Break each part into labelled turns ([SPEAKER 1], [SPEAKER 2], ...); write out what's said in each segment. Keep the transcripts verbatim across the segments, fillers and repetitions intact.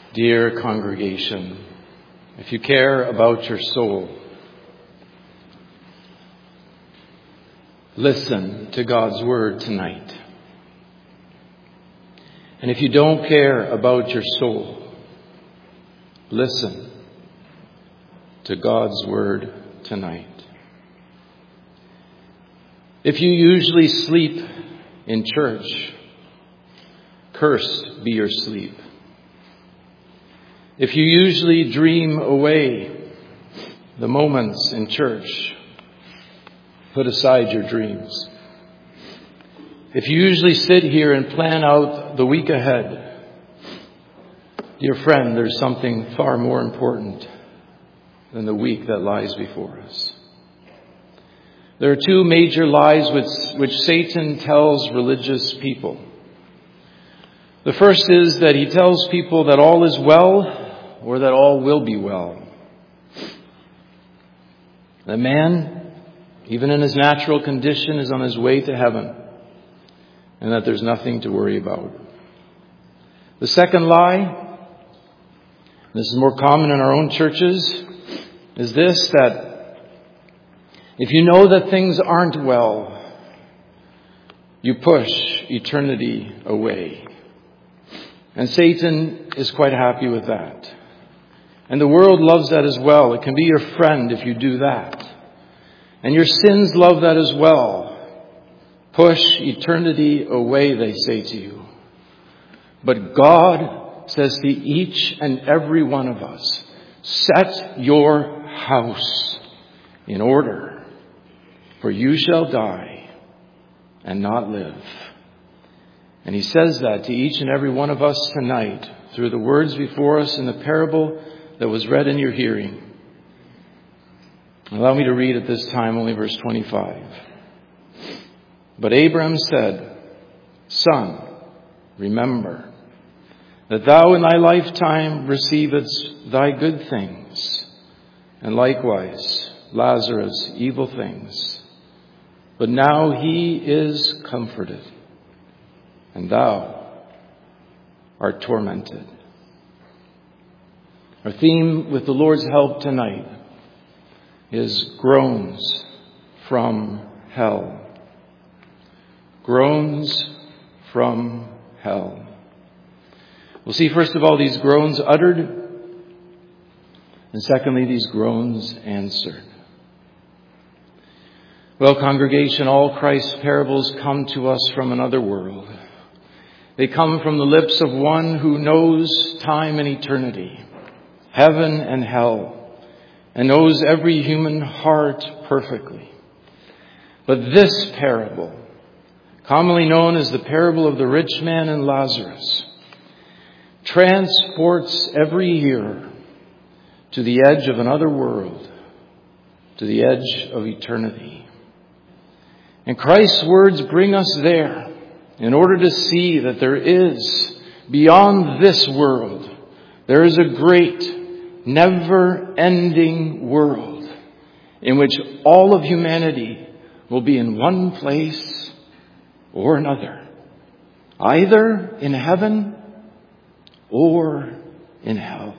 [SPEAKER 1] Dear congregation, if you care about your soul, listen to God's word tonight. And if you don't care about your soul, listen to God's word tonight. If you usually sleep in church, cursed be your sleep. If you usually dream away the moments in church, put aside your dreams. If you usually sit here and plan out the week ahead, dear friend, there's something far more important than the week that lies before us. There are two major lies which, which Satan tells religious people. The first is that he tells people that all is well, or that all will be well. That man, even in his natural condition, is on his way to heaven, and that there's nothing to worry about. The second lie, this is more common in our own churches, is this, that if you know that things aren't well, you push eternity away. And Satan is quite happy with that. And the world loves that as well. It can be your friend if you do that. And your sins love that as well. Push eternity away, they say to you. But God says to each and every one of us, set your house in order, for you shall die and not live. And he says that to each and every one of us tonight through the words before us in the parable that was read in your hearing. Allow me to read at this time only verse twenty-five. But Abram said, Son, remember that thou in thy lifetime receivedst thy good things, and likewise Lazarus evil things. But now he is comforted, and thou art tormented. Our theme with the Lord's help tonight is groans from hell. Groans from hell. We'll see first of all these groans uttered, and secondly these groans answered. Well, congregation, all Christ's parables come to us from another world. They come from the lips of one who knows time and eternity, heaven and hell, and knows every human heart perfectly. But this parable, commonly known as the parable of the rich man and Lazarus, transports every hearer to the edge of another world, to the edge of eternity. And Christ's words bring us there in order to see that there is, beyond this world, there is a great, never-ending world in which all of humanity will be in one place or another, either in heaven or in hell.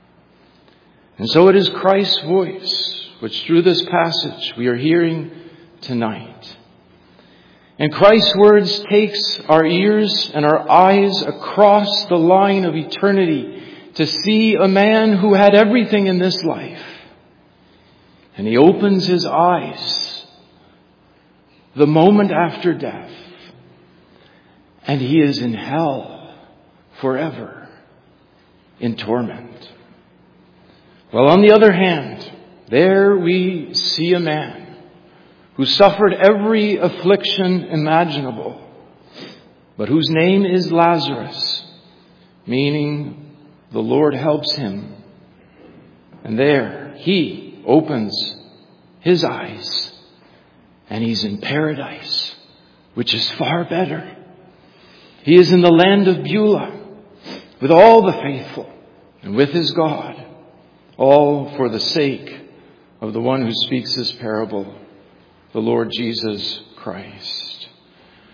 [SPEAKER 1] And so it is Christ's voice which through this passage we are hearing tonight. And Christ's words takes our ears and our eyes across the line of eternity to see a man who had everything in this life. And he opens his eyes the moment after death, and he is in hell forever, in torment. Well, on the other hand, there we see a man who suffered every affliction imaginable, but whose name is Lazarus, meaning the Lord helps him. And there he opens his eyes, and he's in paradise, which is far better. He is in the land of Beulah with all the faithful and with his God, all for the sake of the one who speaks this parable, the Lord Jesus Christ.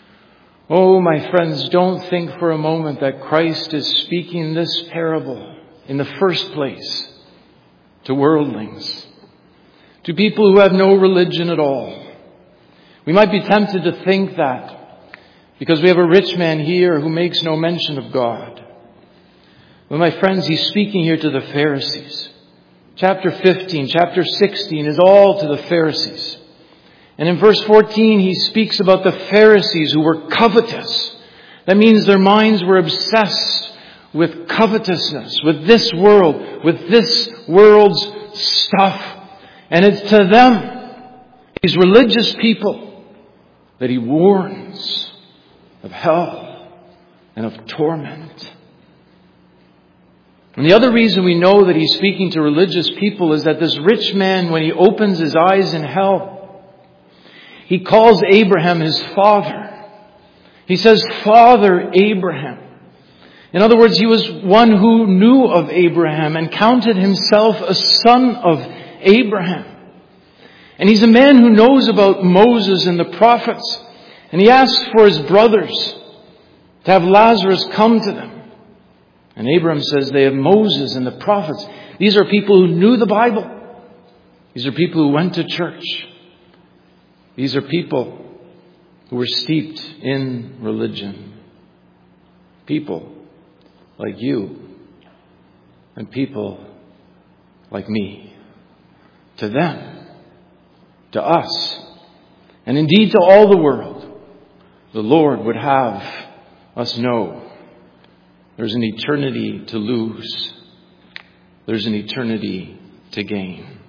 [SPEAKER 1] Oh, my friends, don't think for a moment that Christ is speaking this parable in the first place to worldlings, to people who have no religion at all. We might be tempted to think that because we have a rich man here who makes no mention of God. But my friends, he's speaking here to the Pharisees. Chapter fifteen, chapter sixteen is all to the Pharisees. And in verse fourteen, he speaks about the Pharisees who were covetous. That means their minds were obsessed with covetousness, with this world, with this world's stuff. And it's to them, these religious people, that he warns of hell and of torment. And the other reason we know that he's speaking to religious people is that this rich man, when he opens his eyes in hell, he calls Abraham his father. He says, Father Abraham. In other words, he was one who knew of Abraham and counted himself a son of Abraham. And he's a man who knows about Moses and the prophets. And he asks for his brothers to have Lazarus come to them. And Abraham says they have Moses and the prophets. These are people who knew the Bible. These are people who went to church. These are people who were steeped in religion. People like you and people like me. To them, to us, and indeed to all the world, the Lord would have us know there's an eternity to lose. There's an eternity to gain.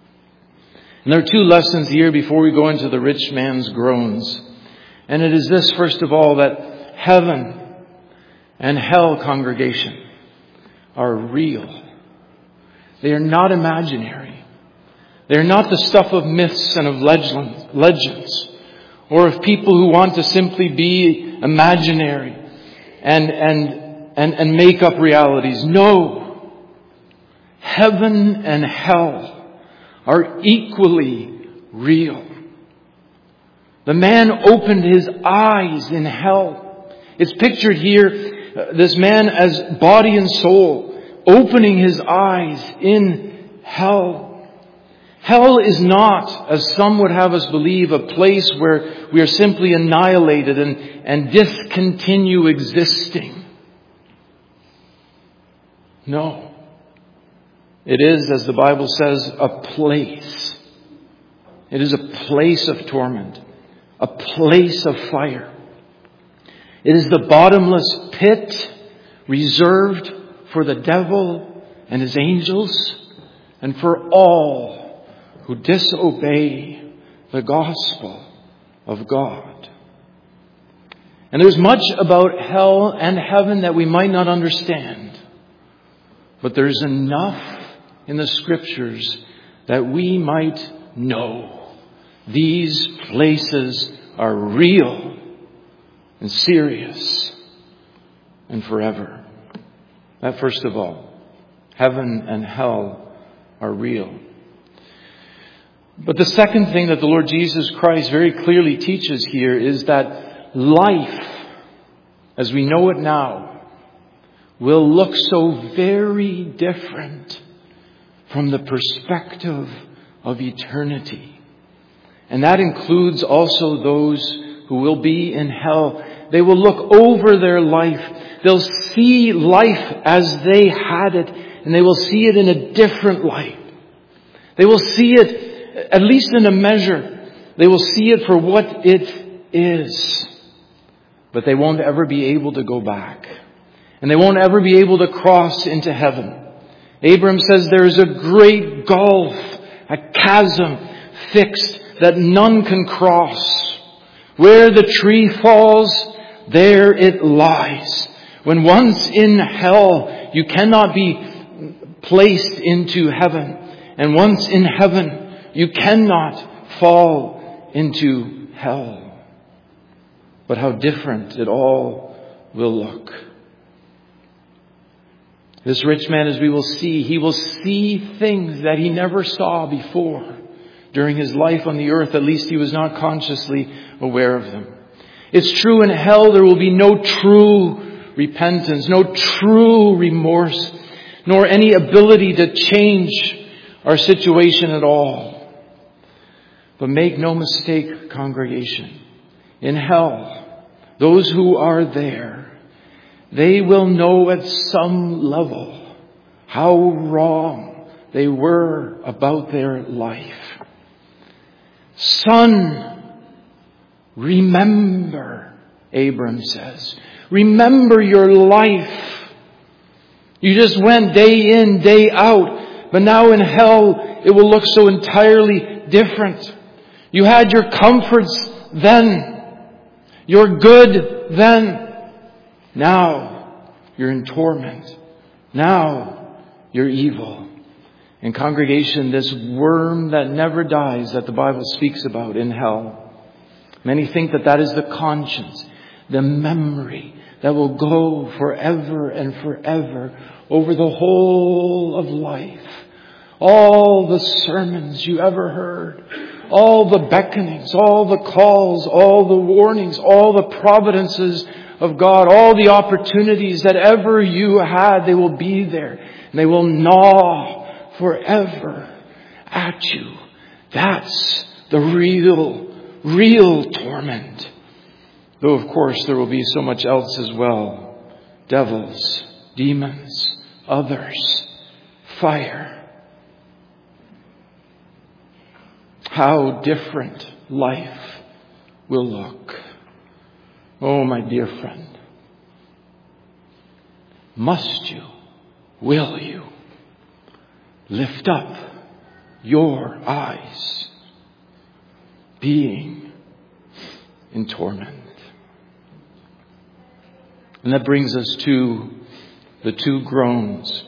[SPEAKER 1] And there are two lessons here before we go into the rich man's groans. And it is this, first of all, that heaven and hell, congregation, are real. They are not imaginary. They are not the stuff of myths and of legends, or of people who want to simply be imaginary and, and, and, and make up realities. No. Heaven and hell are equally real. The man opened his eyes in hell. It's pictured here, uh, this man as body and soul, opening his eyes in hell. Hell is not, as some would have us believe, a place where we are simply annihilated and, and discontinue existing. No. It is, as the Bible says, a place. It is a place of torment. A place of fire. It is the bottomless pit reserved for the devil and his angels and for all who disobey the gospel of God. And there's much about hell and heaven that we might not understand. But there's enough in the Scriptures that we might know these places are real and serious and forever. That first of all, heaven and hell are real. But the second thing that the Lord Jesus Christ very clearly teaches here is that life, as we know it now, will look so very different from the perspective of eternity. And that includes also those who will be in hell. They will look over their life. They'll see life as they had it, and they will see it in a different light. They will see it, at least in a measure, they will see it for what it is. But they won't ever be able to go back. And they won't ever be able to cross into heaven. Abram says there is a great gulf, a chasm fixed that none can cross. Where the tree falls, there it lies. When once in hell, you cannot be placed into heaven. And once in heaven, you cannot fall into hell. But how different it all will look. This rich man, as we will see, he will see things that he never saw before. During his life on the earth, at least he was not consciously aware of them. It's true, in hell there will be no true repentance, no true remorse, nor any ability to change our situation at all. But make no mistake, congregation, in hell, those who are there, they will know at some level how wrong they were about their life. Son, remember, Abram says. Remember your life. You just went day in, day out. But now in hell, it will look so entirely different. You had your comforts then. You're good then. Now, you're in torment. Now, you're evil. And congregation, this worm that never dies that the Bible speaks about in hell, many think that that is the conscience, the memory that will go forever and forever over the whole of life. All the sermons you ever heard, all the beckonings, all the calls, all the warnings, all the providences of God, all the opportunities that ever you had, they will be there. And they will gnaw forever at you. That's the real, real torment. Though, of course, there will be so much else as well. Devils, demons, others, fire. How different life will look. Oh, my dear friend. Must you, will you, lift up your eyes, being in torment? And that brings us to the two groans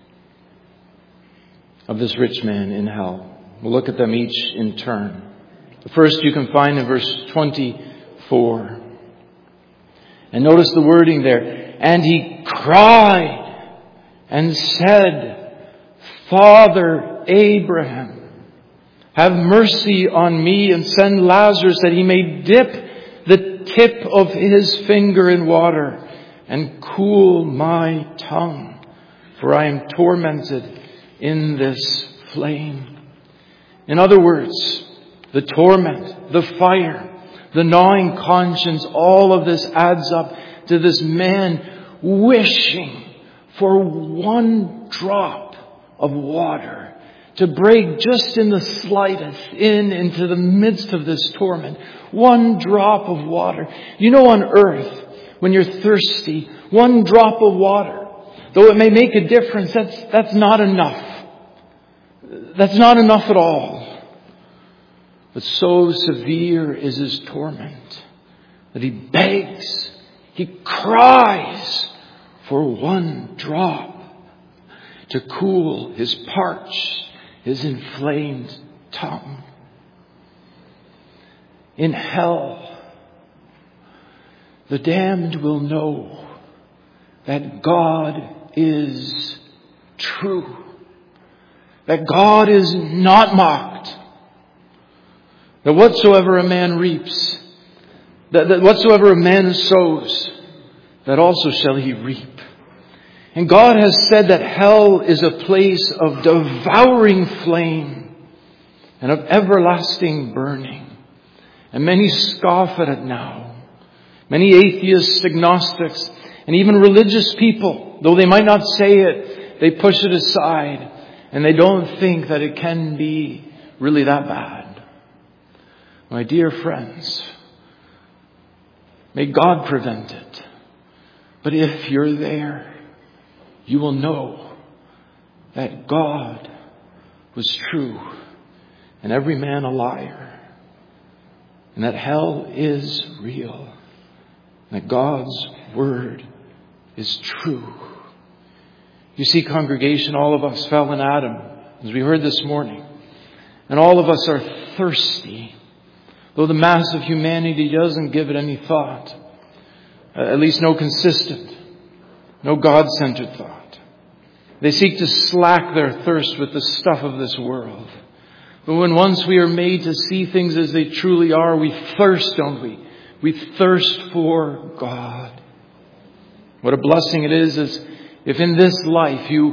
[SPEAKER 1] of this rich man in hell. We'll look at them each in turn. The first you can find in verse twenty-four. And notice the wording there. And he cried and said, Father Abraham, have mercy on me and send Lazarus that he may dip the tip of his finger in water and cool my tongue, for I am tormented in this flame. In other words, the torment, the fire, the gnawing conscience, all of this adds up to this man wishing for one drop of water to break just in the slightest in into the midst of this torment. One drop of water. You know, on earth, when you're thirsty, one drop of water, though it may make a difference, that's, that's not enough. That's not enough at all. But so severe is his torment that he begs, he cries for one drop to cool his parched, his inflamed tongue. In hell, the damned will know that God is true, that God is not mocked, that whatsoever a man reaps, that, that whatsoever a man sows, that also shall he reap. And God has said that hell is a place of devouring flame and of everlasting burning. And many scoff at it now. Many atheists, agnostics, and even religious people, though they might not say it, they push it aside and they don't think that it can be really that bad. My dear friends, may God prevent it. But if you're there, you will know that God was true and every man a liar, and that hell is real, and that God's word is true. You see, congregation, all of us fell in Adam, as we heard this morning, and all of us are thirsty, though the mass of humanity doesn't give it any thought, at least no consistent, no God-centered thought. They seek to slack their thirst with the stuff of this world. But when once we are made to see things as they truly are, we thirst, don't we? We thirst for God. What a blessing it is, is if in this life you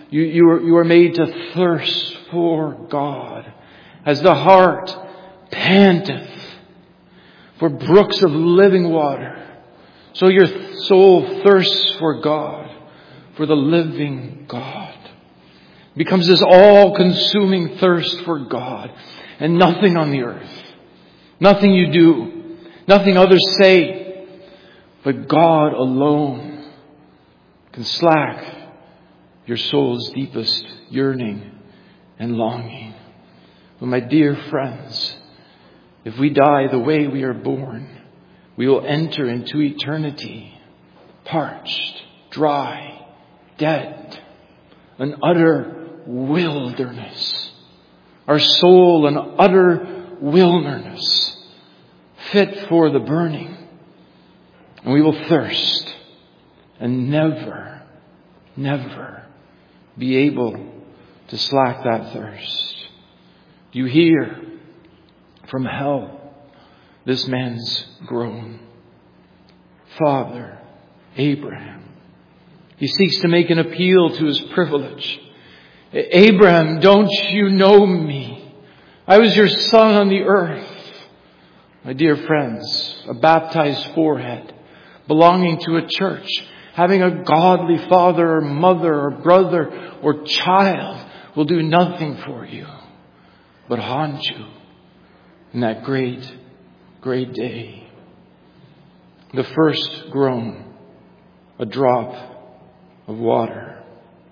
[SPEAKER 1] You, you, are, you are made to thirst for God. As the heart panteth for brooks of living water, so your soul thirsts for God, for the living God. It becomes this all-consuming thirst for God, and nothing on the earth, nothing you do, nothing others say, but God alone can slack your soul's deepest yearning and longing. Well, my dear friends, if we die the way we are born, we will enter into eternity parched, dry, dead, an utter wilderness. Our soul an utter wilderness, fit for the burning. And we will thirst and never, never be able to slack that thirst. Do you hear from hell this man's groan? Father Abraham. He seeks to make an appeal to his privilege. Abraham, don't you know me? I was your son on the earth. My dear friends, a baptized forehead, belonging to a church, having a godly father or mother or brother or child will do nothing for you but haunt you in that great, great day. The first groan, a drop of water.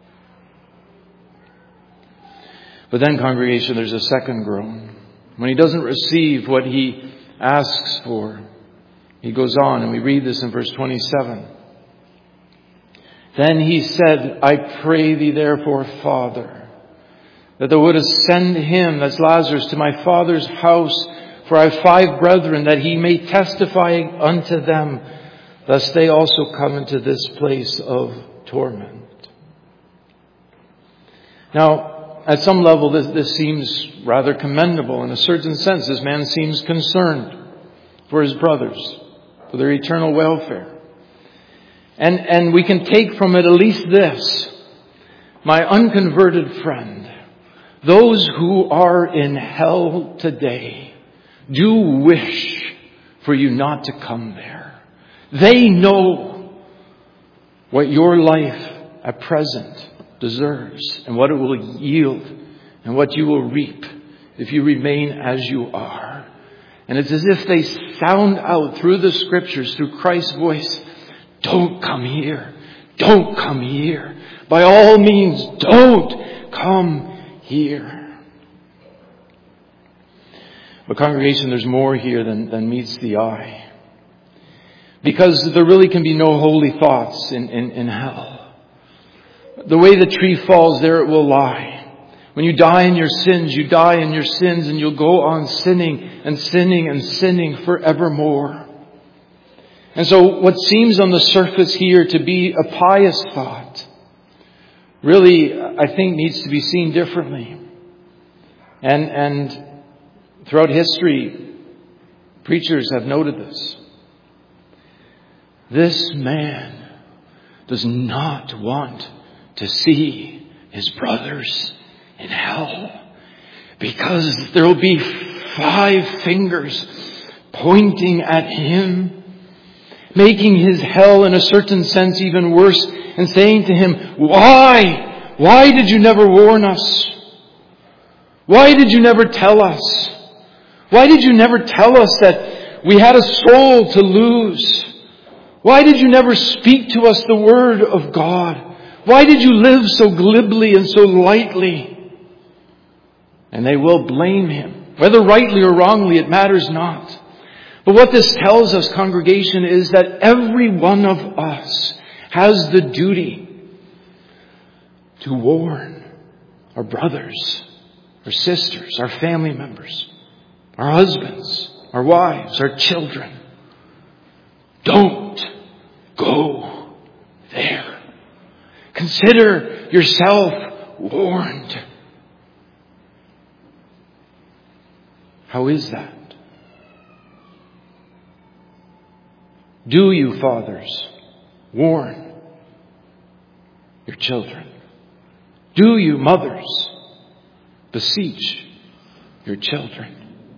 [SPEAKER 1] But then, congregation, there's a second groan. When he doesn't receive what he asks for, he goes on, and we read this in verse twenty-seven. Then he said, I pray thee therefore, Father, that thou wouldest send him, that's Lazarus, to my father's house, for I have five brethren, that he may testify unto them, lest they also come into this place of torment. Now, at some level, this, this seems rather commendable. In a certain sense, this man seems concerned for his brothers, for their eternal welfare. And, and we can take from it at least this. My unconverted friend, those who are in hell today do wish for you not to come there. They know what your life at present deserves and what it will yield and what you will reap if you remain as you are. And it's as if they sound out through the scriptures, through Christ's voice, don't come here. Don't come here. By all means, don't come here. But congregation, there's more here than, than meets the eye. Because there really can be no holy thoughts in, in, in hell. The way the tree falls, there it will lie. When you die in your sins, you die in your sins, and you'll go on sinning and sinning and sinning forevermore. And so what seems on the surface here to be a pious thought really, I think, needs to be seen differently. And, and throughout history, preachers have noted this. This man does not want to see his brothers in hell, because there will be five fingers pointing at him, making his hell in a certain sense even worse, and saying to him, why? Why did you never warn us? Why did you never tell us? Why did you never tell us that we had a soul to lose? Why did you never speak to us the word of God? Why did you live so glibly and so lightly? And they will blame him. Whether rightly or wrongly, it matters not. But what this tells us, congregation, is that every one of us has the duty to warn our brothers, our sisters, our family members, our husbands, our wives, our children. Don't go there. Consider yourself warned. How is that? Do you, fathers, warn your children? Do you, mothers, beseech your children?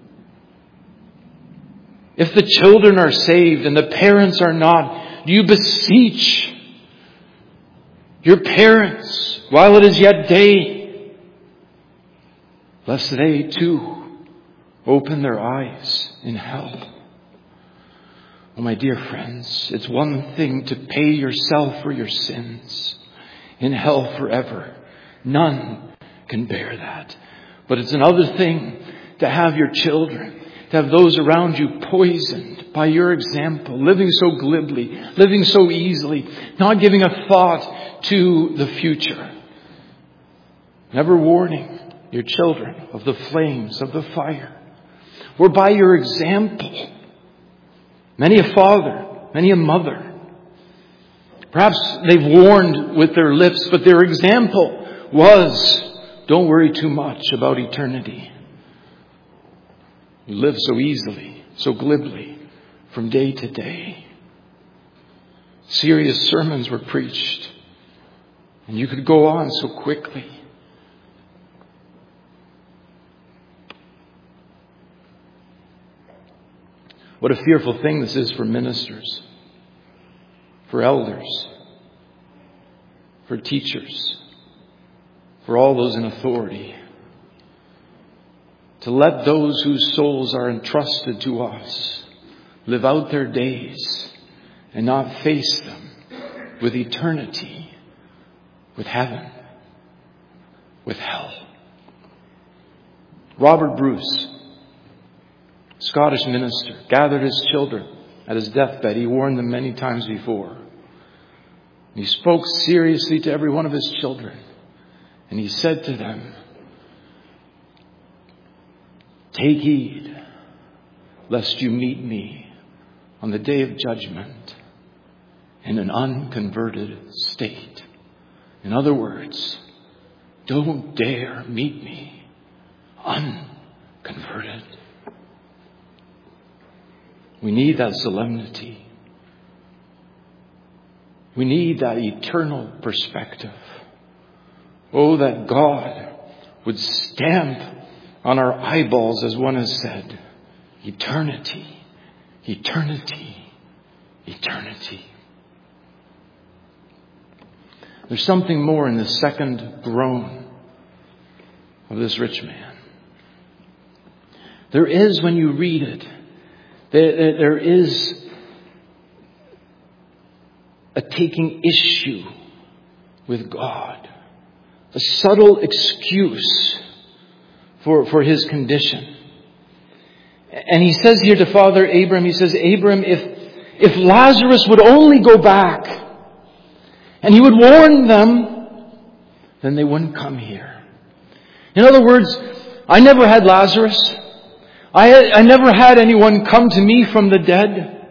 [SPEAKER 1] If the children are saved and the parents are not, do you beseech your parents while it is yet day, lest they too open their eyes in hell? Oh, my dear friends, it's one thing to pay yourself for your sins in hell forever. None can bear that. But it's another thing to have your children, to have those around you poisoned by your example, living so glibly, living so easily, not giving a thought to the future. Never warning your children of the flames of the fire. Or by your example, many a father, many a mother, perhaps they've warned with their lips, but their example was, don't worry too much about eternity. You live so easily, so glibly, from day to day. Serious sermons were preached, and you could go on so quickly. What a fearful thing this is for ministers, for elders, for teachers, for all those in authority, to let those whose souls are entrusted to us live out their days and not face them with eternity, with heaven, with hell. Robert Bruce, Scottish minister, gathered his children at his deathbed. He warned them many times before. He spoke seriously to every one of his children. And he said to them, take heed lest you meet me on the day of judgment in an unconverted state. In other words, don't dare meet me unconverted. We need that solemnity. We need that eternal perspective. Oh, that God would stamp on our eyeballs, as one has said, eternity, eternity, eternity. There's something more in the second groan of this rich man. There is, when you read it, there, there is a taking issue with God, a subtle excuse for, for his condition. And he says here to Father Abraham, he says, Abraham, if, if Lazarus would only go back and he would warn them, then they wouldn't come here. In other words, I never had Lazarus. I, I never had anyone come to me from the dead.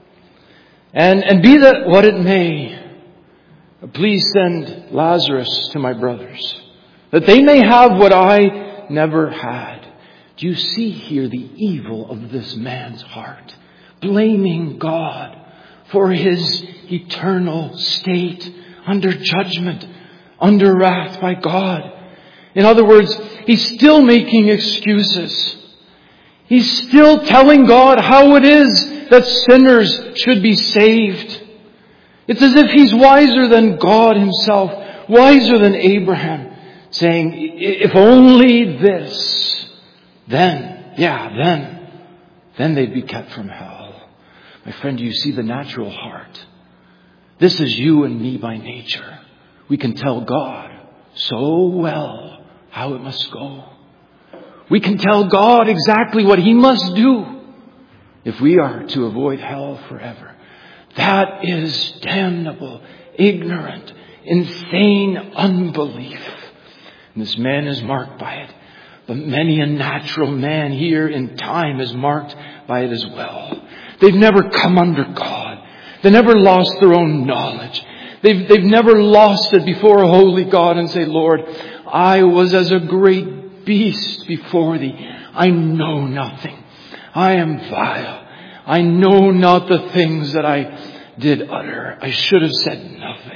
[SPEAKER 1] And, and be that what it may, please send Lazarus to my brothers, that they may have what I never had. Do you see here the evil of this man's heart? Blaming God for his eternal state under judgment, under wrath by God. In other words, he's still making excuses. He's still telling God how it is that sinners should be saved. It's as if he's wiser than God himself, wiser than Abraham, saying, if only this, then, yeah, then, then they'd be kept from hell. My friend, do you see the natural heart? This is you and me by nature. We can tell God so well how it must go. We can tell God exactly what he must do if we are to avoid hell forever. That is damnable, ignorant, insane unbelief. And this man is marked by it. But many a natural man here in time is marked by it as well. They've never come under God. They never lost their own knowledge. They've, they've never lost it before a holy God and say, Lord, I was as a great beast before thee. I know nothing. I am vile. I know not the things that I did utter. I should have said nothing.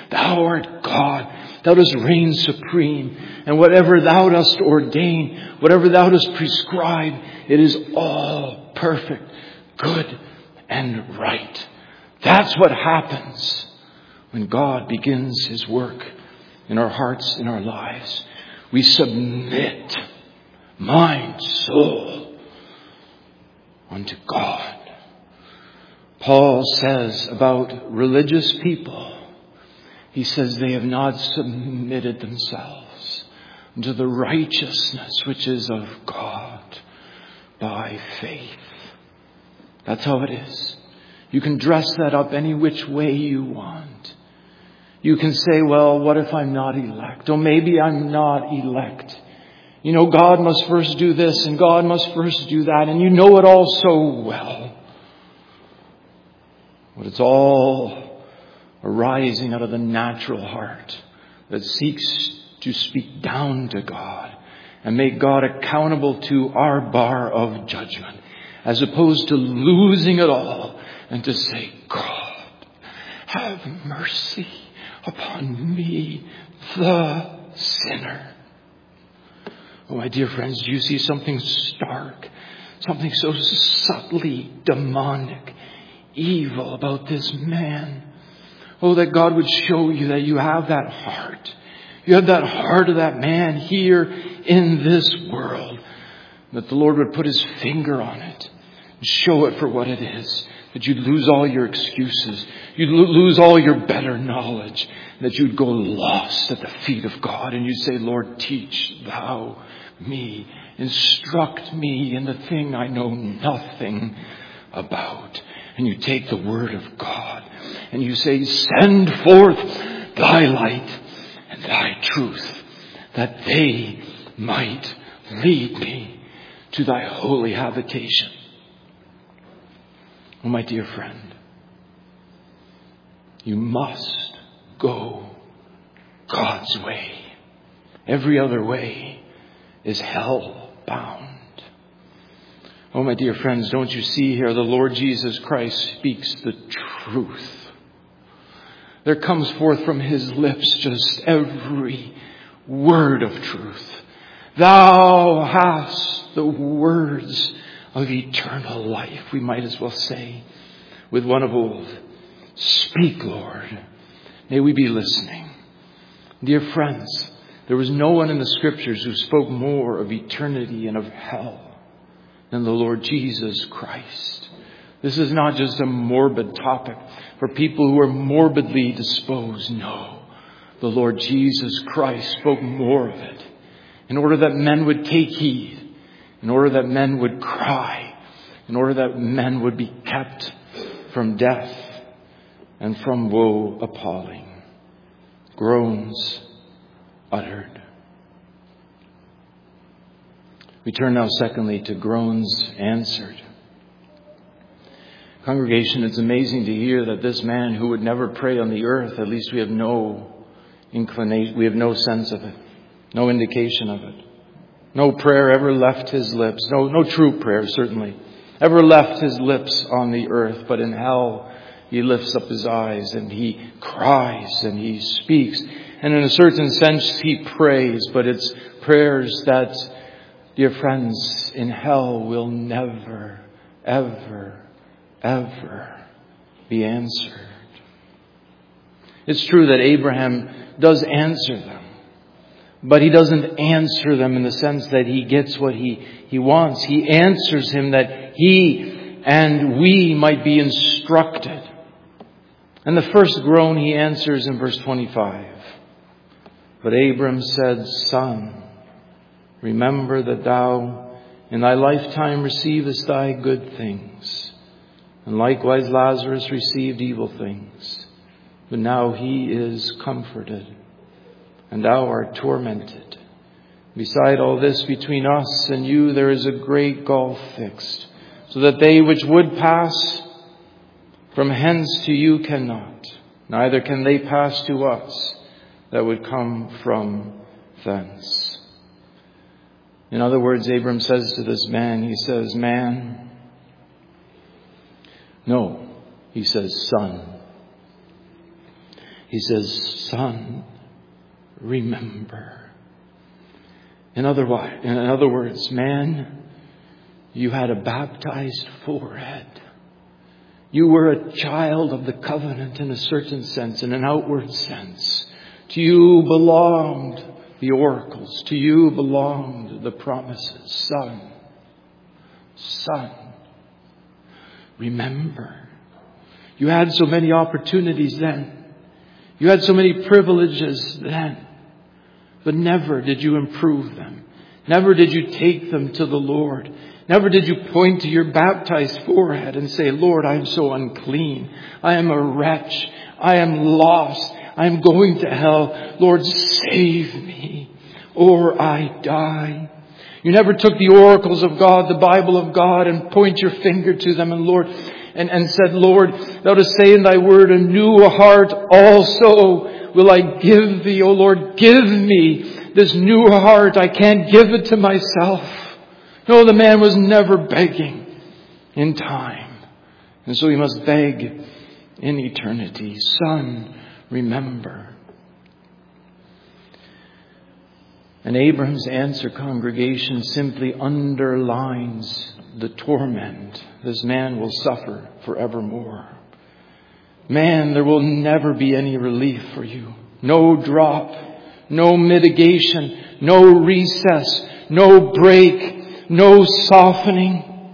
[SPEAKER 1] Thou art God. Thou dost reign supreme. And whatever thou dost ordain, whatever thou dost prescribe, it is all perfect, good, and right. That's what happens when God begins His work in our hearts, in our lives. We submit mind, soul unto God. Paul says about religious people, he says they have not submitted themselves unto the righteousness which is of God by faith. That's how it is. You can dress that up any which way you want. You can say, well, what if I'm not elect? Oh, maybe I'm not elect. You know, God must first do this and God must first do that. And you know it all so well. But it's all arising out of the natural heart that seeks to speak down to God and make God accountable to our bar of judgment, as opposed to losing it all and to say, God, have mercy upon me, the sinner. Oh, my dear friends, do you see something stark, something so subtly demonic, evil about this man? Oh, that God would show you that you have that heart. You have that heart of that man here in this world. That the Lord would put His finger on it and show it for what it is. That you'd lose all your excuses. You'd lose all your better knowledge. That you'd go lost at the feet of God. And you'd say, Lord, teach thou me. Instruct me in the thing I know nothing about. And you take the word of God. And you say, send forth thy light and thy truth. That they might lead me to thy holy habitation. Oh, my dear friend, you must go God's way. Every other way is hell bound. Oh, my dear friends, don't you see here the Lord Jesus Christ speaks the truth. There comes forth from His lips just every word of truth. Thou hast the words of eternal life, we might as well say with one of old. Speak, Lord. May we be listening. Dear friends, there was no one in the Scriptures who spoke more of eternity and of hell than the Lord Jesus Christ. This is not just a morbid topic for people who are morbidly disposed. No, the Lord Jesus Christ spoke more of it in order that men would take heed, in order that men would cry, in order that men would be kept from death and from woe appalling. Groans uttered. We turn now secondly to groans answered. Congregation, it's amazing to hear that this man who would never pray on the earth, at least we have no inclination, we have no sense of it, no indication of it. No prayer ever left his lips, no, no true prayer certainly, ever left his lips on the earth, but in hell he lifts up his eyes and he cries and he speaks. And in a certain sense he prays, but it's prayers that, dear friends, in hell will never, ever, ever be answered. It's true that Abraham does answer them, but he doesn't answer them in the sense that he gets what he, he wants. He answers him that he and we might be instructed. And the first groan he answers in verse twenty-five. But Abram said, Son, remember that thou in thy lifetime receivest thy good things, and likewise Lazarus received evil things. But now he is comforted, and thou art tormented. Beside all this, between us and you there is a great gulf fixed, so that they which would pass from hence to you cannot, neither can they pass to us that would come from thence. In other words, Abram says to this man, he says, man, no, he says, son. He says, son, remember. In other, in other words, man, you had a baptized forehead. You were a child of the covenant in a certain sense, in an outward sense. To you belonged the oracles. To you belonged the promises. Son, son, remember. You had so many opportunities then. You had so many privileges then. But never did you improve them. Never did you take them to the Lord. Never did you point to your baptized forehead and say, Lord, I am so unclean. I am a wretch. I am lost. I am going to hell. Lord, save me, or I die. You never took the oracles of God, the Bible of God, and point your finger to them and Lord, and, and said, Lord, thou dost say in thy word, a new heart also will I give thee. O Lord, give me this new heart. I can't give it to myself. No, the man was never begging in time. And so he must beg in eternity. Son, remember. And Abraham's answer, congregation, simply underlines the torment this man will suffer forevermore. Man, there will never be any relief for you. No drop, no mitigation, no recess, no break, no softening.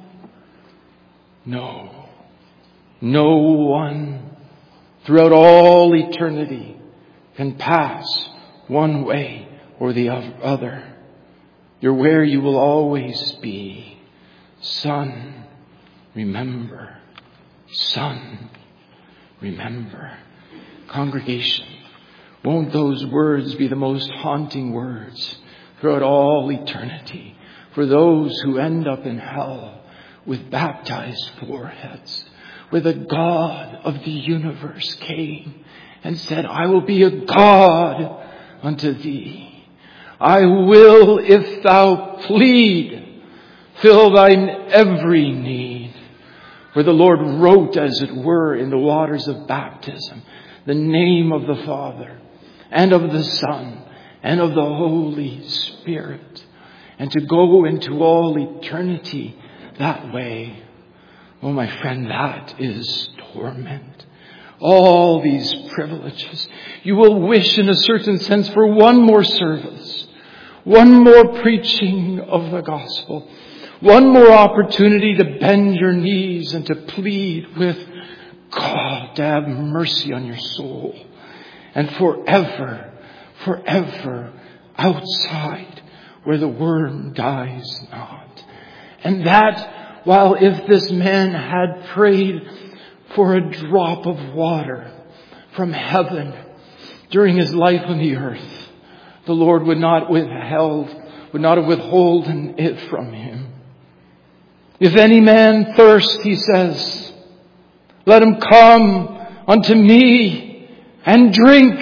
[SPEAKER 1] No. No one throughout all eternity can pass one way or the other. You're where you will always be. Son, remember. Son, remember. Congregation, won't those words be the most haunting words throughout all eternity for those who end up in hell with baptized foreheads, where the God of the universe came and said, I will be a God unto thee. I will, if thou plead, fill thine every need. Where the Lord wrote, as it were, in the waters of baptism, the name of the Father and of the Son and of the Holy Spirit. And to go into all eternity that way. Oh, my friend, that is torment. All these privileges. You will wish, in a certain sense, for one more service. One more preaching of the gospel. One more opportunity to bend your knees and to plead with God to have mercy on your soul. And forever, forever outside where the worm dies not. And that, while if this man had prayed for a drop of water from heaven during his life on the earth, the Lord would not withheld, would not have withholden it from him. If any man thirst, he says, let him come unto me and drink.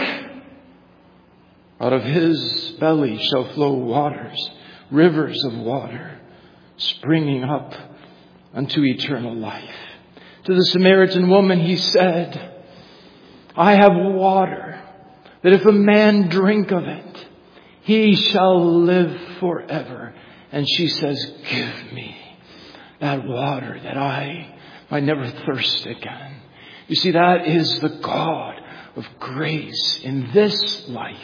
[SPEAKER 1] Out of his belly shall flow waters, rivers of water, springing up unto eternal life. To the Samaritan woman he said, I have water, that if a man drink of it, he shall live forever. And she says, give me that water that I might never thirst again. You see, that is the God of grace in this life,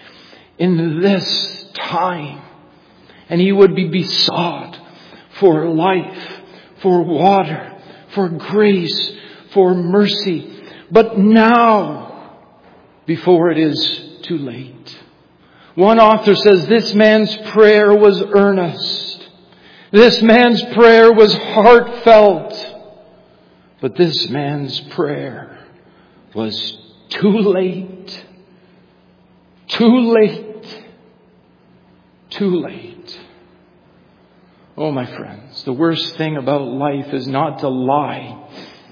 [SPEAKER 1] in this time. And he would be besought for life, for water, for grace, for mercy. But now, before it is too late. One author says this man's prayer was earnest. This man's prayer was heartfelt. But this man's prayer was too late. Too late. Too late. Oh, my friends, the worst thing about life is not to lie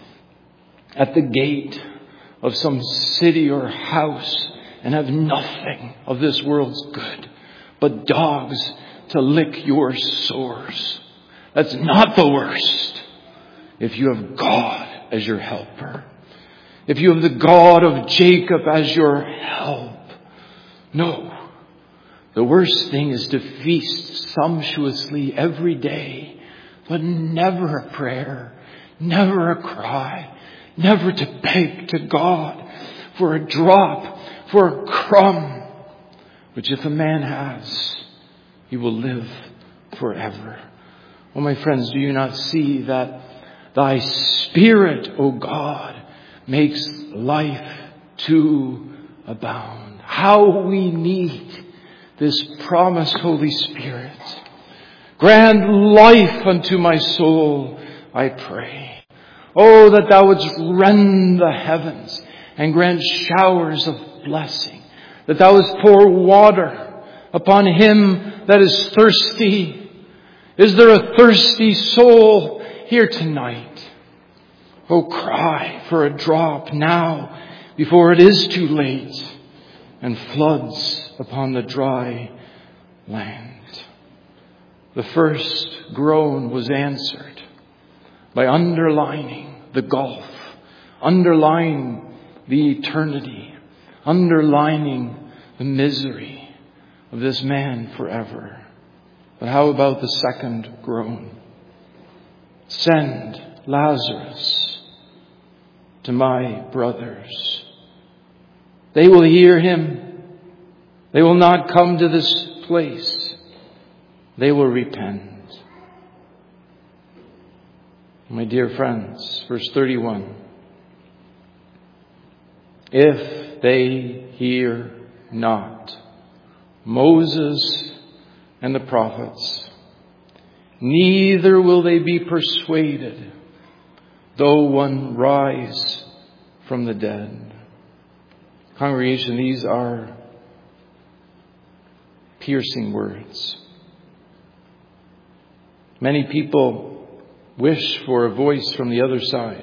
[SPEAKER 1] at the gate of some city or house and have nothing of this world's good, but dogs to lick your sores. That's not the worst if you have God as your helper. if you have the God of Jacob as your help. No. The worst thing is to feast sumptuously every day, but never a prayer, never a cry, never to beg to God for a drop, for a crumb, which if a man has, he will live forever. Oh, my friends, do you not see that thy Spirit, O God, makes life to abound? How we need this promised Holy Spirit. Grant life unto my soul, I pray. Oh, that thou wouldst rend the heavens and grant showers of blessing. That thou wouldst pour water upon him that is thirsty. Is there a thirsty soul here tonight? Oh, cry for a drop now before it is too late and floods upon the dry land. The first groan was answered by underlining the gulf, underlining the eternity, underlining the misery of this man forever. But how about the second groan? Send Lazarus to my brothers. They will hear him. They will not come to this place. They will repent. My dear friends, verse thirty-one. If they hear not Moses and the prophets, neither will they be persuaded, though one rise from the dead. Congregation, these are piercing words. Many people wish for a voice from the other side.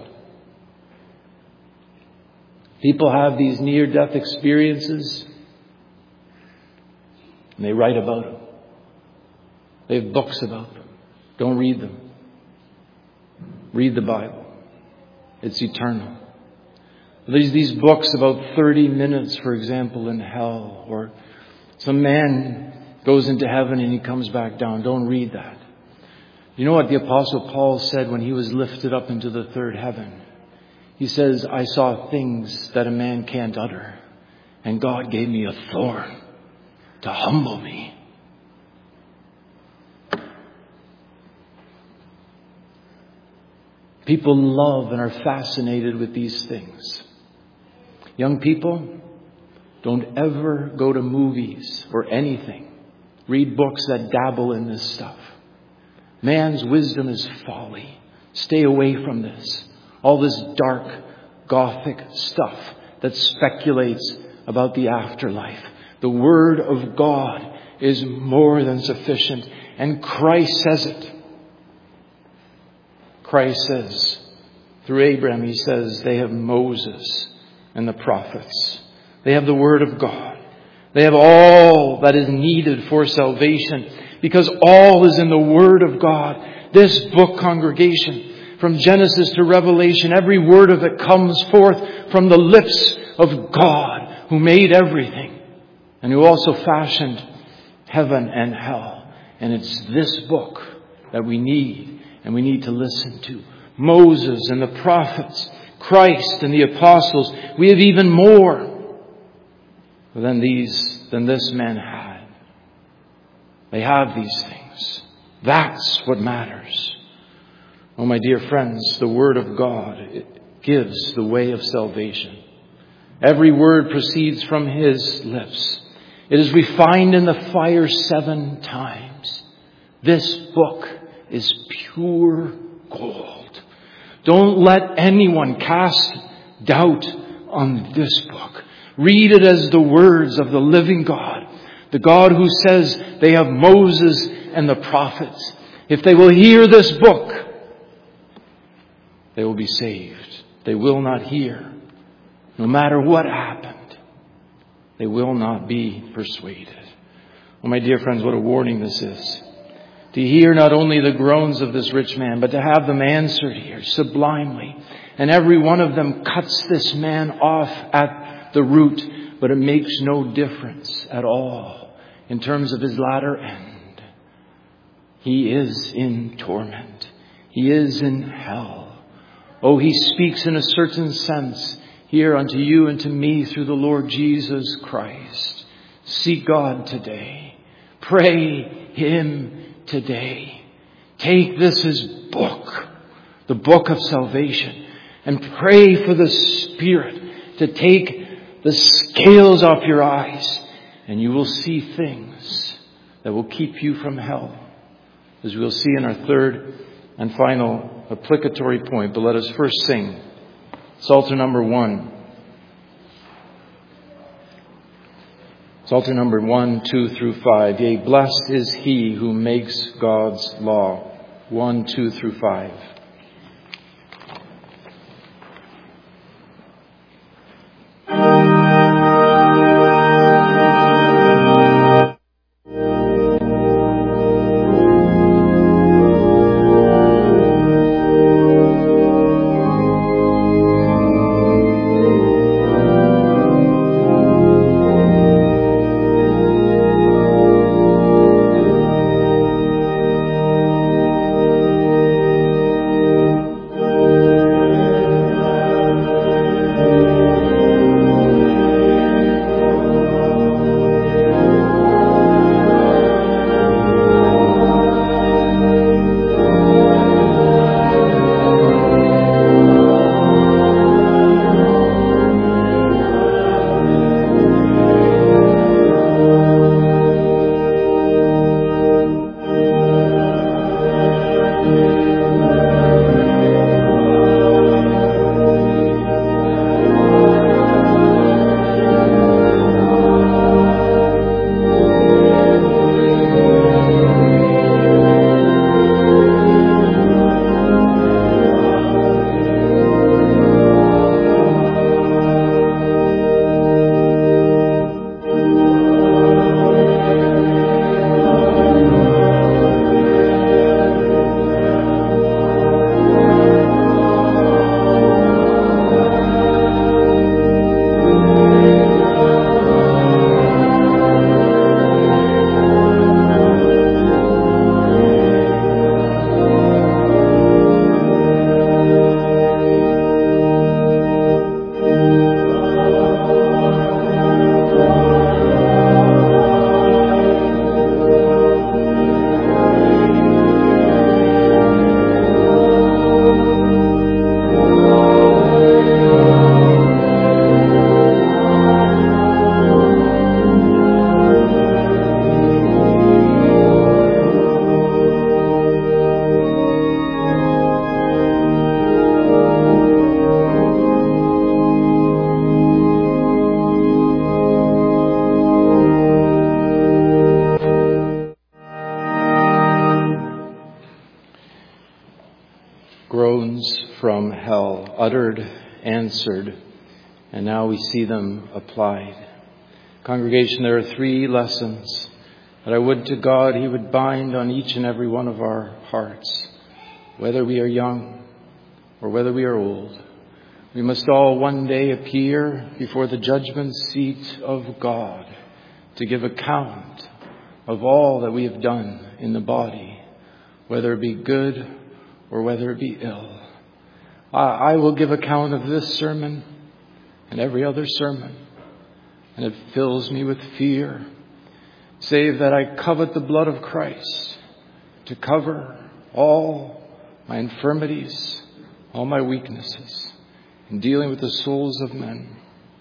[SPEAKER 1] People have these near-death experiences, and they write about them. They have books about them. Don't read them. Read the Bible. It's eternal. There's these books about thirty minutes, for example, in hell, or some man goes into heaven and he comes back down. Don't read that. You know what the Apostle Paul said when he was lifted up into the third heaven? He says, I saw things that a man can't utter, and God gave me a thorn to humble me. People love and are fascinated with these things. Young people, don't ever go to movies or anything. Read books that dabble in this stuff. Man's wisdom is folly. Stay away from this. All this dark, gothic stuff that speculates about the afterlife. The Word of God is more than sufficient. And Christ says it. Christ says, through Abraham, he says, they have Moses and the prophets. They have the Word of God. They have all that is needed for salvation, because all is in the Word of God. This book, congregation, from Genesis to Revelation, every word of it comes forth from the lips of God, who made everything and who also fashioned heaven and hell. And it's this book that we need. And we need to listen to Moses and the prophets, Christ and the apostles. We have even more than these, than this man had. They have these things. That's what matters. Oh, my dear friends, the Word of God, it gives the way of salvation. Every word proceeds from His lips. It is refined in the fire seven times. This book is pure gold. Don't let anyone cast doubt on this book. Read it as the words of the living God, the God who says they have Moses and the prophets. If they will hear this book, they will be saved. They will not hear. No matter what happened, they will not be persuaded. Well, my dear friends, what a warning this is. to hear not only the groans of this rich man, but to have them answered here sublimely. And every one of them cuts this man off at the root, but it makes no difference at all in terms of his latter end. He is in torment. He is in hell. Oh, he speaks in a certain sense here unto you and to me through the Lord Jesus Christ. Seek God today. Pray Him today. Take this as book, the book of salvation, and pray for the Spirit to take the scales off your eyes, and you will see things that will keep you from hell, as we'll see in our third and final applicatory point. But let us first sing Psalter number one. Psalter number one, two through five. Yea, blessed is he who makes God's law. One, two through five. From hell, uttered, answered, and now we see them applied. Congregation, there are three lessons that I would to God He would bind on each and every one of our hearts, whether we are young or whether we are old. We must all one day appear before the judgment seat of God to give account of all that we have done in the body, whether it be good or whether it be ill. I will give account of this sermon and every other sermon, and it fills me with fear, save that I covet the blood of Christ to cover all my infirmities, all my weaknesses in dealing with the souls of men.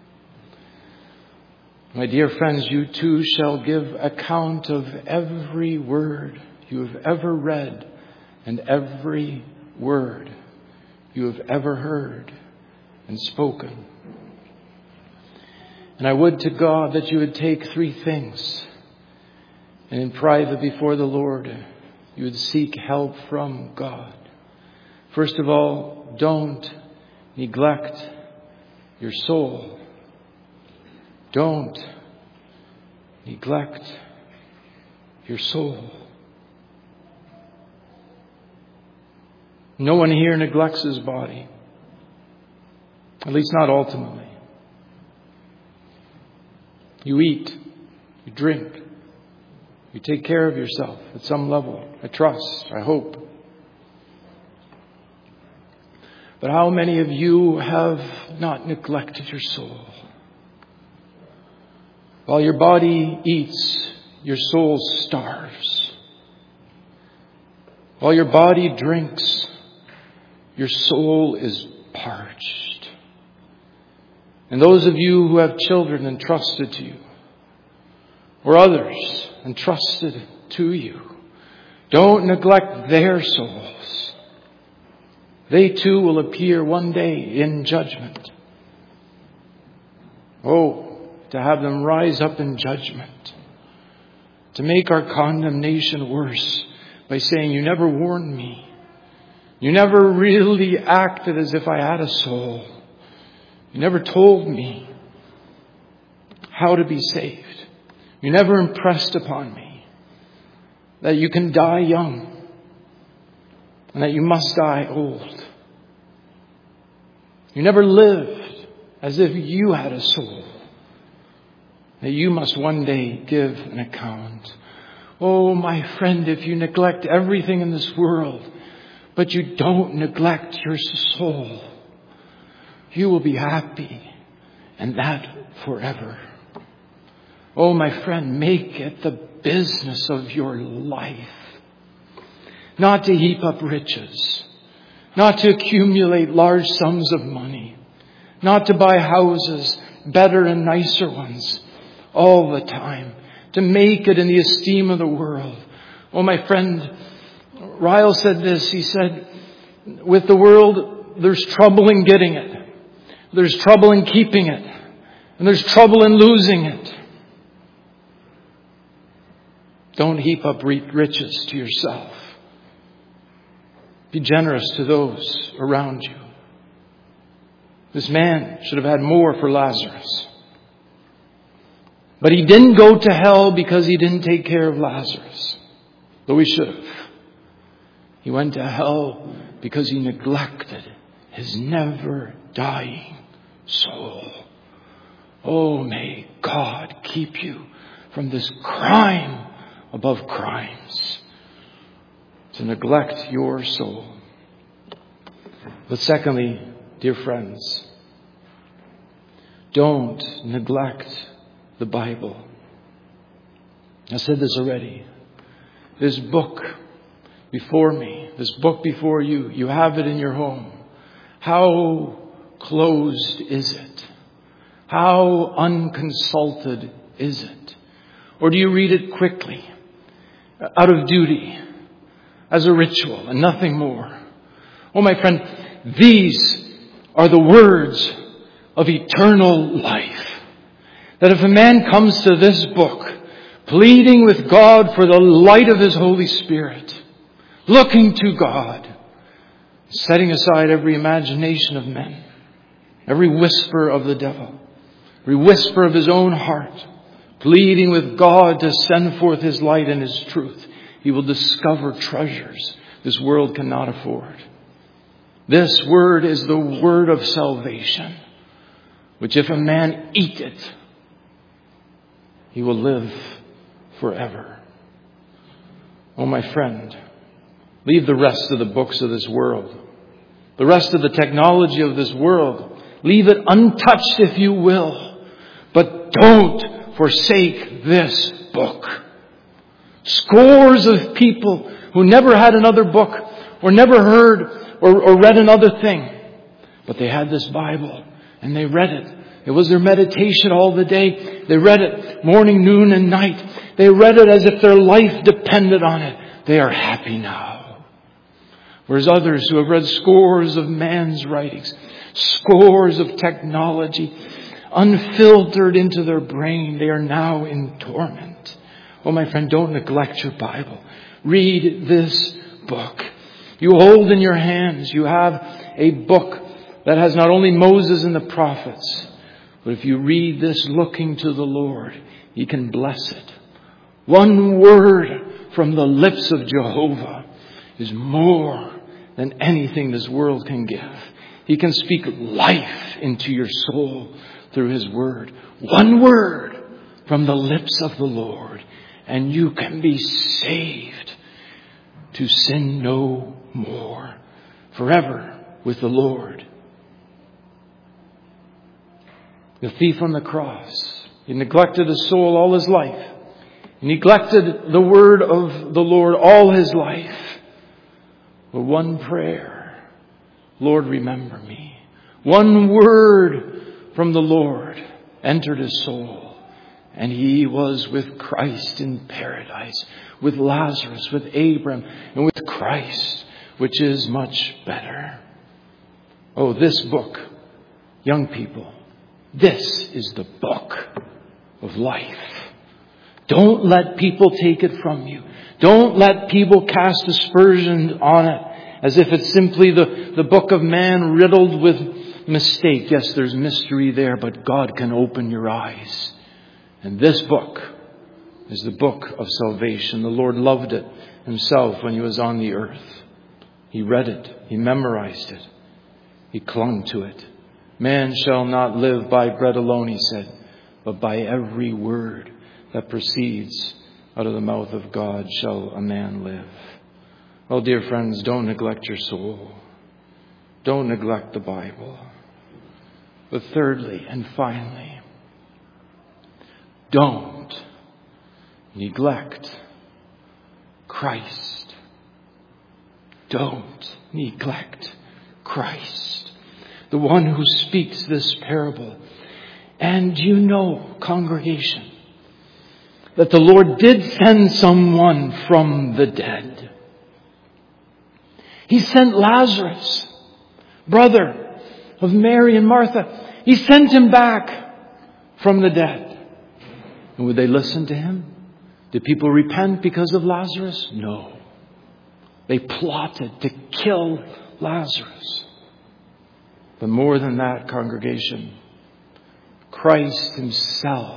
[SPEAKER 1] My dear friends, you too shall give account of every word you have ever read and every word you have ever heard and spoken. And I would to God that you would take three things, and in private before the Lord, you would seek help from God. First of all, don't neglect your soul. Don't neglect your soul. No one here neglects his body. At least not ultimately. You eat. You drink. You take care of yourself at some level. I trust. I hope. But how many of you have not neglected your soul? While your body eats, your soul starves. While your body drinks, your soul is parched. And those of you who have children entrusted to you, or others entrusted to you, don't neglect their souls. They too will appear one day in judgment. Oh, to have them rise up in judgment, to make our condemnation worse by saying, you never warned me. You never really acted as if I had a soul. You never told me how to be saved. You never impressed upon me that you can die young and that you must die old. You never lived as if you had a soul, that you must one day give an account. Oh, my friend, if you neglect everything in this world, but you don't neglect your soul, you will be happy, and that forever. Oh, my friend, make it the business of your life not to heap up riches, not to accumulate large sums of money, not to buy houses, better and nicer ones, all the time, to make it in the esteem of the world. Oh, my friend, Ryle said this. He said, with the world, there's trouble in getting it. There's trouble in keeping it. And there's trouble in losing it. Don't heap up riches to yourself. Be generous to those around you. This man should have had more for Lazarus. But he didn't go to hell because he didn't take care of Lazarus, though he should have. He went to hell because he neglected his never-dying soul. Oh, may God keep you from this crime above crimes, to neglect your soul. But secondly, dear friends, don't neglect the Bible. I said this already. This book before me, this book before you, you have it in your home. How closed is it? How unconsulted is it? Or do you read it quickly, out of duty, as a ritual and nothing more? Oh, my friend, these are the words of eternal life. That if a man comes to this book, pleading with God for the light of His Holy Spirit, looking to God, setting aside every imagination of men, every whisper of the devil, every whisper of his own heart, pleading with God to send forth His light and His truth, he will discover treasures this world cannot afford. This word is the word of salvation, which if a man eat it, he will live forever. Oh, my friend, leave the rest of the books of this world, the rest of the technology of this world. Leave it untouched if you will, but don't forsake this book. Scores of people who never had another book or never heard or, or read another thing, but they had this Bible and they read it. It was their meditation all the day. They read it morning, noon, and night. They read it as if their life depended on it. They are happy now. Whereas others who have read scores of man's writings, scores of technology, unfiltered into their brain, they are now in torment. Oh, my friend, don't neglect your Bible. Read this book. You hold in your hands, you have a book that has not only Moses and the prophets, but if you read this looking to the Lord, He can bless it. One word from the lips of Jehovah is more than anything this world can give. He can speak life into your soul through His Word. One word from the lips of the Lord, and you can be saved to sin no more, forever with the Lord. The thief on the cross, he neglected his soul all his life. He neglected the word of the Lord all his life. But one prayer, Lord, remember me. One word from the Lord entered his soul, and he was with Christ in paradise, with Lazarus, with Abraham, and with Christ, which is much better. Oh, this book, young people, this is the book of life. Don't let people take it from you. Don't let people cast aspersions on it as if it's simply the, the book of man riddled with mistake. Yes, there's mystery there, but God can open your eyes. And this book is the book of salvation. The Lord loved it Himself when He was on the earth. He read it. He memorized it. He clung to it. Man shall not live by bread alone, He said, but by every word that proceeds out of the mouth of God shall a man live. Oh, dear friends, don't neglect your soul. Don't neglect the Bible. But thirdly and finally, don't neglect Christ. Don't neglect Christ, the one who speaks this parable. And you know, congregation, that the Lord did send someone from the dead. He sent Lazarus, brother of Mary and Martha. He sent him back from the dead. And would they listen to him? Did people repent because of Lazarus? No. They plotted to kill Lazarus. But more than that, congregation, Christ Himself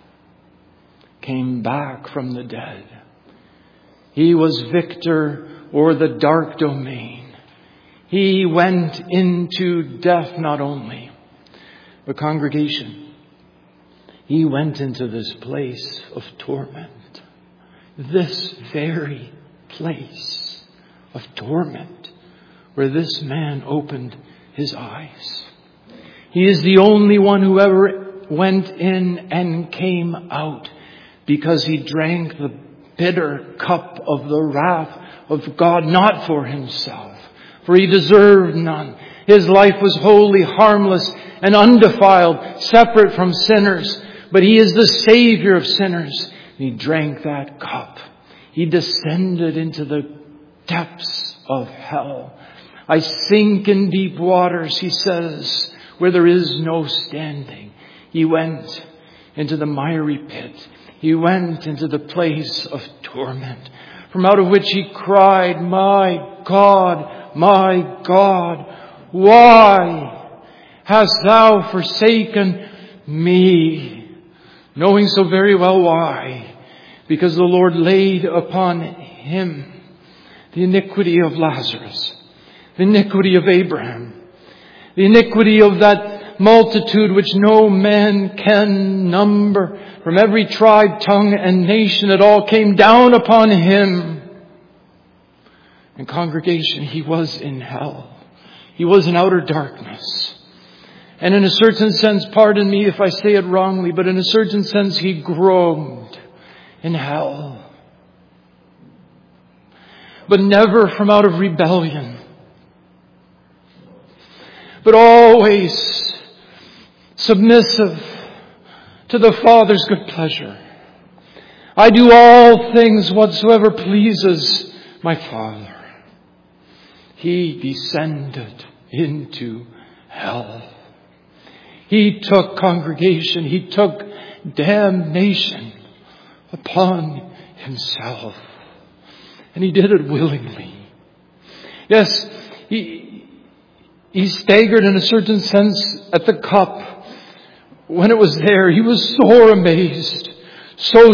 [SPEAKER 1] came back from the dead. He was victor o'er the dark domain. He went into death not only, but congregation, He went into this place of torment. This very place of torment where this man opened his eyes. He is the only one who ever went in and came out, because He drank the bitter cup of the wrath of God, not for Himself, for He deserved none. His life was holy, harmless, and undefiled, separate from sinners. But He is the Savior of sinners. He drank that cup. He descended into the depths of hell. I sink in deep waters, He says, where there is no standing. He went into the miry pit. He went into the place of torment, from out of which He cried, "My God, my God, why hast Thou forsaken me?" Knowing so very well why. Because the Lord laid upon Him the iniquity of Lazarus, the iniquity of Abraham, the iniquity of that multitude which no man can number. From every tribe, tongue, and nation, it all came down upon Him. And congregation, He was in hell. He was in outer darkness. And in a certain sense, pardon me if I say it wrongly, but in a certain sense, He groaned in hell. But never from out of rebellion, but always submissive to the Father's good pleasure. I do all things whatsoever pleases my Father. He descended into hell. He took congregation. He took damnation upon Himself. And He did it willingly. Yes, He, he staggered in a certain sense at the cup. When it was there, He was sore amazed. So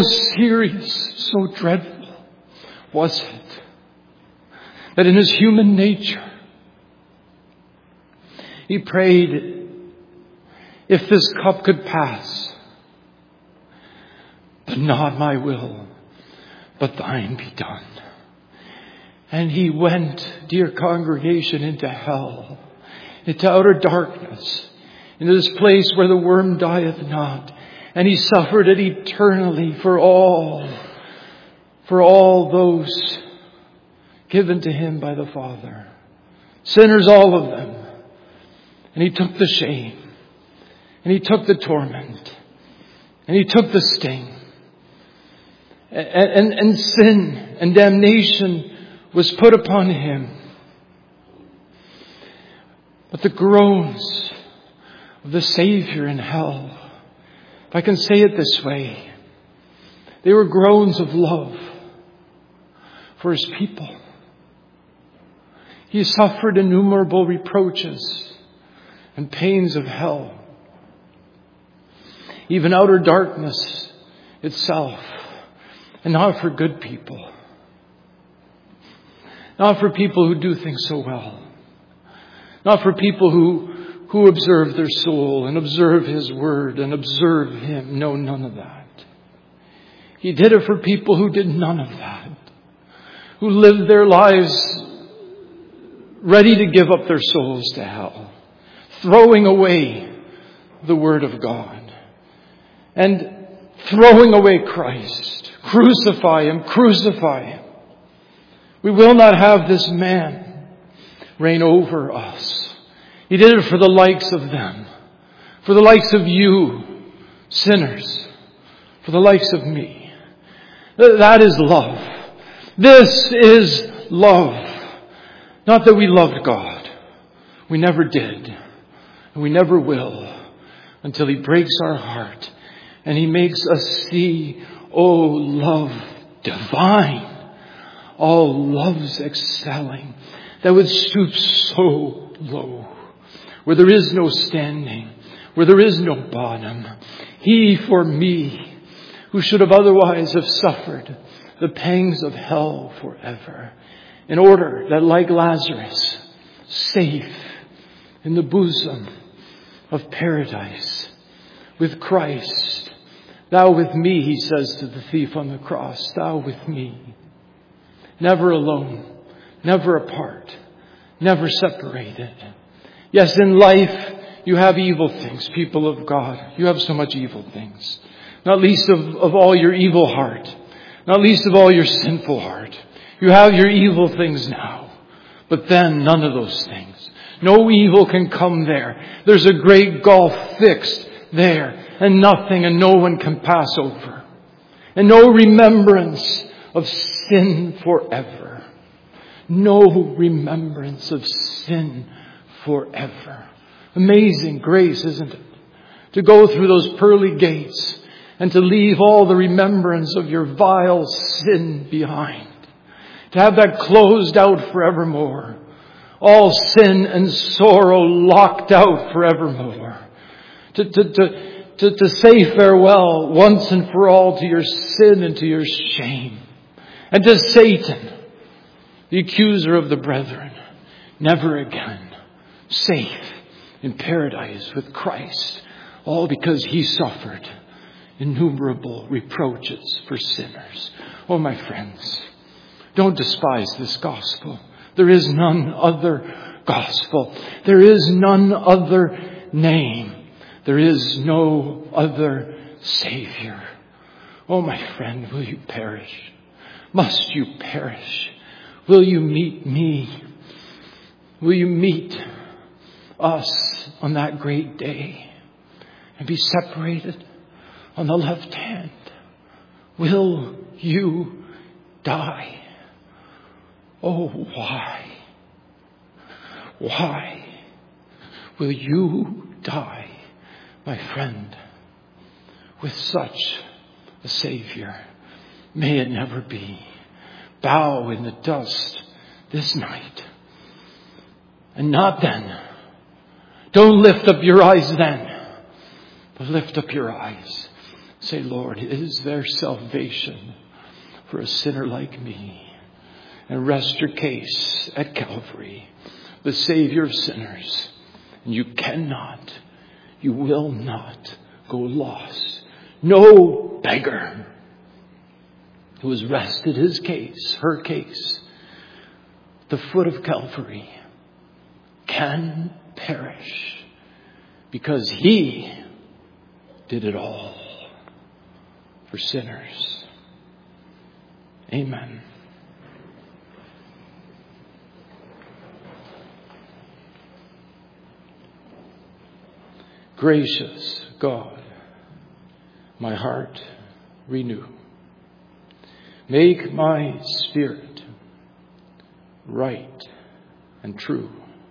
[SPEAKER 1] serious, so dreadful was it, that in His human nature, He prayed, if this cup could pass, but not my will, but thine be done. And he went, dear congregation, into hell, into outer darkness, into this place where the worm dieth not. And he suffered it eternally for all, for all those given to him by the Father. Sinners, all of them. And he took the shame. And he took the torment. And he took the sting. And, and, and sin and damnation was put upon him. But the groans of the Savior in hell, if I can say it this way, they were groans of love for his people. He suffered innumerable reproaches and pains of hell, even outer darkness itself, and not for good people. Not for people who do things so well. Not for people who, who observe their soul and observe His Word and observe Him. No, none of that. He did it for people who did none of that. Who lived their lives ready to give up their souls to hell. Throwing away the Word of God. And throwing away Christ. Crucify Him, crucify Him. We will not have this man reign over us. He did it for the likes of them. For the likes of you, sinners. For the likes of me. That is love. This is love. Not that we loved God. We never did. And we never will. Until He breaks our heart. And He makes us see, oh, love divine. All love's excelling, that would stoop so low, where there is no standing, where there is no bottom. He for me, who should have otherwise have suffered the pangs of hell forever, in order that like Lazarus, safe in the bosom of paradise, with Christ, thou with me, he says to the thief on the cross, thou with me. Never alone, never apart, never separated. Yes, in life you have evil things, people of God. You have so much evil things. Not least of, of all your evil heart. Not least of all your sinful heart. You have your evil things now. But then none of those things. No evil can come there. There's a great gulf fixed there. And nothing and no one can pass over. And no remembrance of sin forever. No remembrance of sin forever. Amazing grace, isn't it? To go through those pearly gates and to leave all the remembrance of your vile sin behind. To have that closed out forevermore. All sin and sorrow locked out forevermore. To, to, to, to, to say farewell once and for all to your sin and to your shame. And to Satan, the accuser of the brethren, never again. Safe in paradise with Christ. All because He suffered innumerable reproaches for sinners. Oh, my friends, don't despise this gospel. There is none other gospel. There is none other name. There is no other Savior. Oh, my friend, will you perish? Must you perish? Will you meet me? Will you meet us on that great day and be separated on the left hand? Will you die? Oh, why? Why will you die, my friend, with such a Savior? May it never be. Bow in the dust this night. And not then. Don't lift up your eyes then. But lift up your eyes. Say, Lord, is there salvation for a sinner like me? And rest your case at Calvary, the Savior of sinners, You cannot, you will not go lost. No beggar who has rested his case, her case, at the foot of Calvary can perish, because he did it all for sinners. Amen. Gracious God, my heart renew. Make my spirit right and true.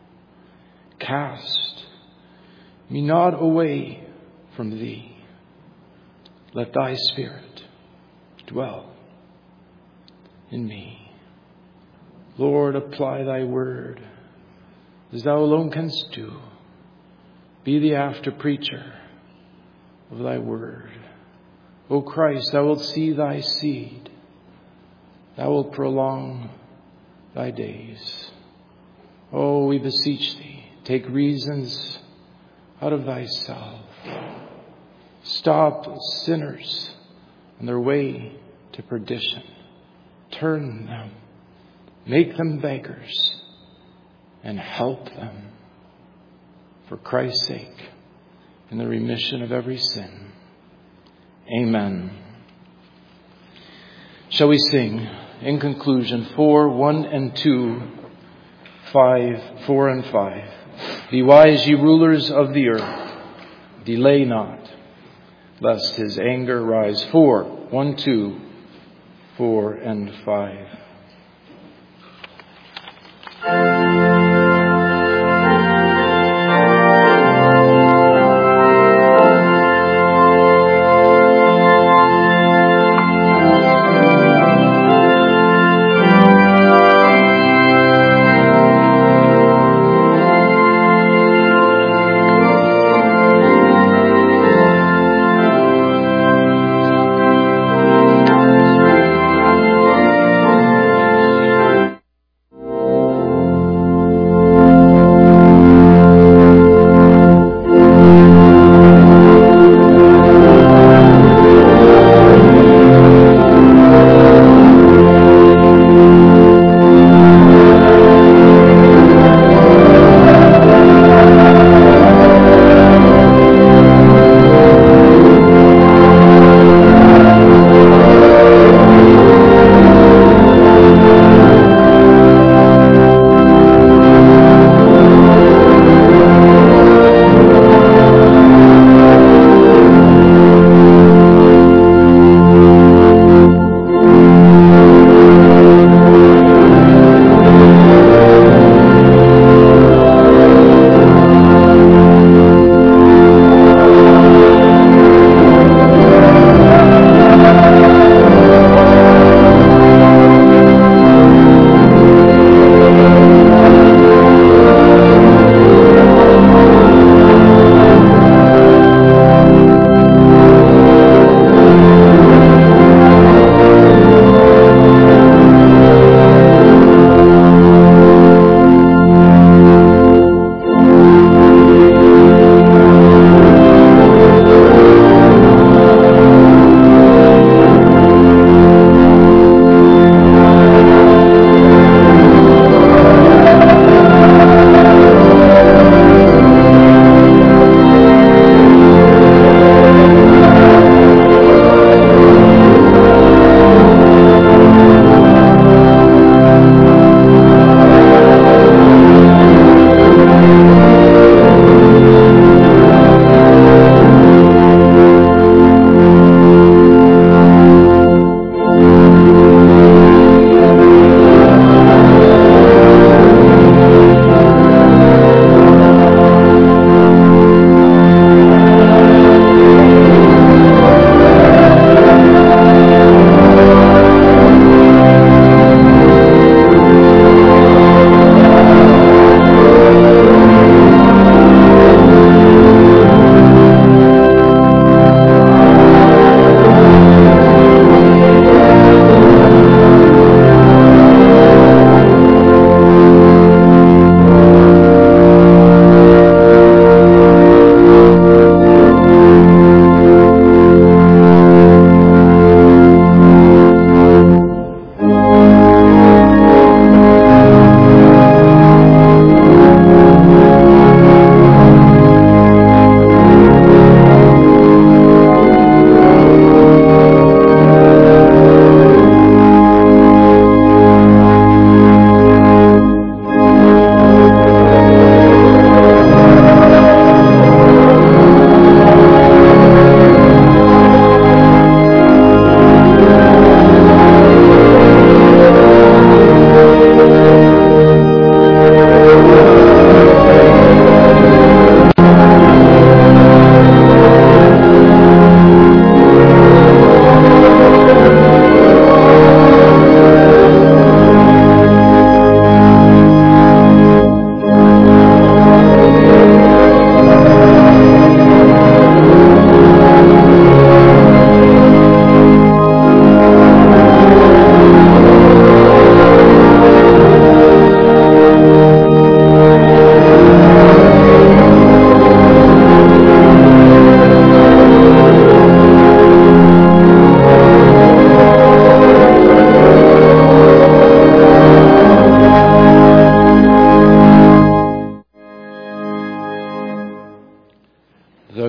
[SPEAKER 1] Cast me not away from thee. Let thy spirit dwell in me. Lord, apply thy word as thou alone canst do. Be the after preacher of thy word. O Christ, thou wilt see thy seed. Thou wilt prolong thy days. Oh, we beseech thee, take reasons out of thyself. Stop sinners on their way to perdition. Turn them, make them beggars, and help them for Christ's sake in the remission of every sin. Amen. Shall we sing in conclusion four, one and two, five, four and five. Be wise, ye rulers of the earth, delay not, lest his anger rise. Four, one, two, four and five.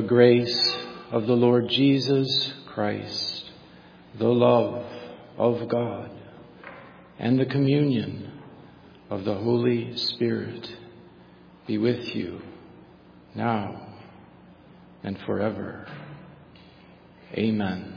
[SPEAKER 1] grace of the Lord Jesus Christ, the love of God, and the communion of the Holy Spirit be with you now and forever. Amen.